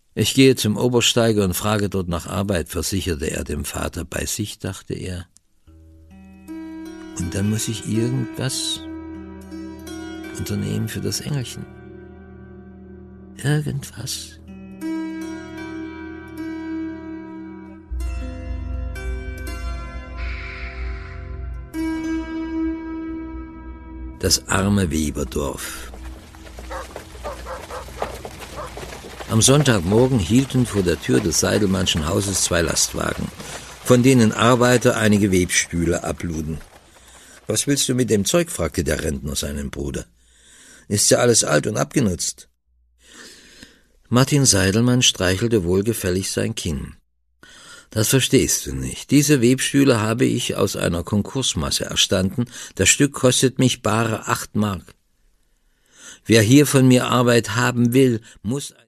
Ich gehe zum Obersteiger und frage dort nach Arbeit, versicherte er dem Vater. Bei sich, dachte er. Und dann muss ich irgendwas unternehmen für das Engelchen. Irgendwas. Das arme Weberdorf. Am Sonntagmorgen hielten vor der Tür des Seidelmannschen Hauses 2 Lastwagen, von denen Arbeiter einige Webstühle abluden. »Was willst du mit dem Zeug?« fragte der Rentner seinen Bruder. »Ist ja alles alt und abgenutzt.« Martin Seidelmann streichelte wohlgefällig sein Kinn. »Das verstehst du nicht. Diese Webstühle habe ich aus einer Konkursmasse erstanden. Das Stück kostet mich bare 8 Mark. Wer hier von mir Arbeit haben will, muss